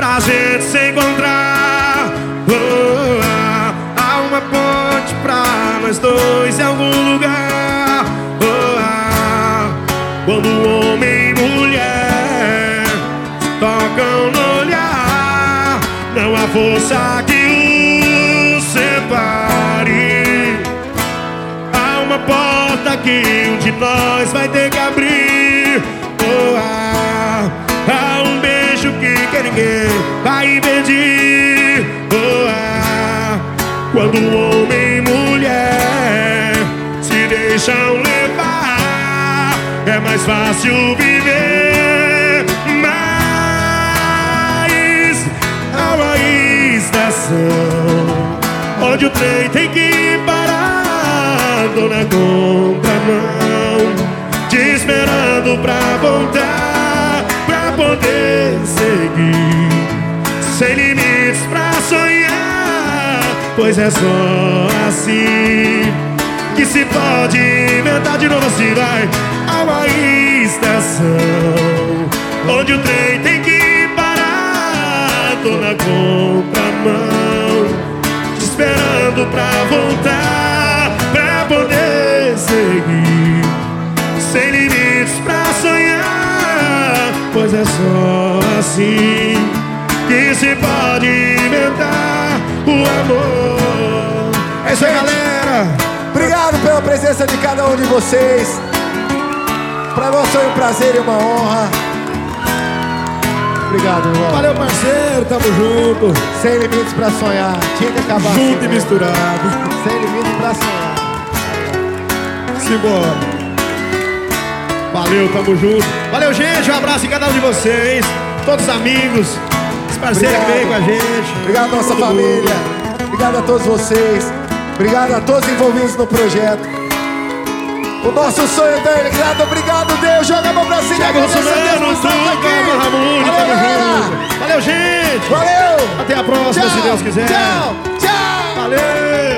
pra gente se encontrar. Há uma ponte pra nós dois em algum lugar. Quando homem e mulher tocam no olhar, não há força que os separe. Há uma porta que um de nós vai ter que abrir. Há um beijo que ninguém vai impedir. Quando homem e mulher se deixam levar, é mais fácil viver. Mas há uma estação onde o trem tem que parar, tô na contramão, te esperando pra voltar, pra poder seguir, sem limites pra sonhar, pois é só assim que se pode inventar de novo. Assim vai. Há uma estação onde o trem tem que parar, tô na contramão, te esperando pra voltar, pra poder seguir, sem limites pra sonhar, pois é só assim que se pode inventar o amor. É isso aí, galera. Obrigado pela presença de cada um de vocês. Pra nós foi um prazer e uma honra. Obrigado, irmão. Valeu, parceiro, tamo junto. Sem limites pra sonhar. Tinha que acabar junto assim, e misturado. Sem limites pra sonhar. Simbora. Valeu, tamo junto. Valeu, gente, um abraço em cada um de vocês, todos os amigos, os parceiros que veio com a gente. Obrigado à nossa família. Obrigado a todos vocês. Obrigado a todos envolvidos no projeto. O nosso sonho tá ligado. Obrigado, Deus. Joga a mão pra cima. Thiago Russomano, Ramune, tamo junto. Valeu, gente. Valeu. Até a próxima, tchau, se Deus quiser. Tchau. Tchau. Valeu.